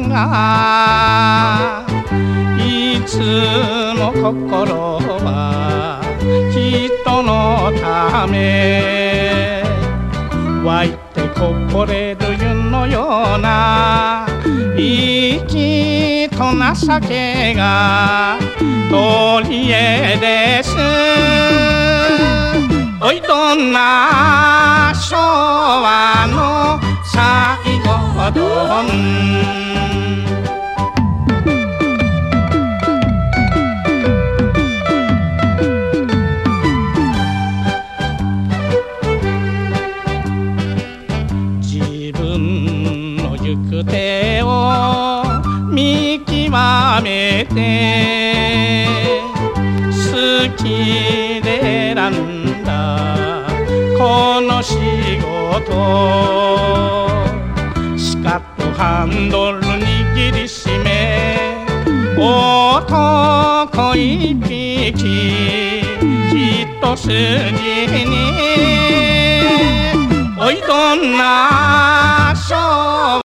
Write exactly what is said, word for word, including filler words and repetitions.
がいつも心は人のため湧いてこぼれる湯のような生きと情けが取り柄です。おいどんな昭和の最後どん自分の行く手を見極めて好きで選んだこの仕事しかとハンドル握りしめ男一匹一筋においどんな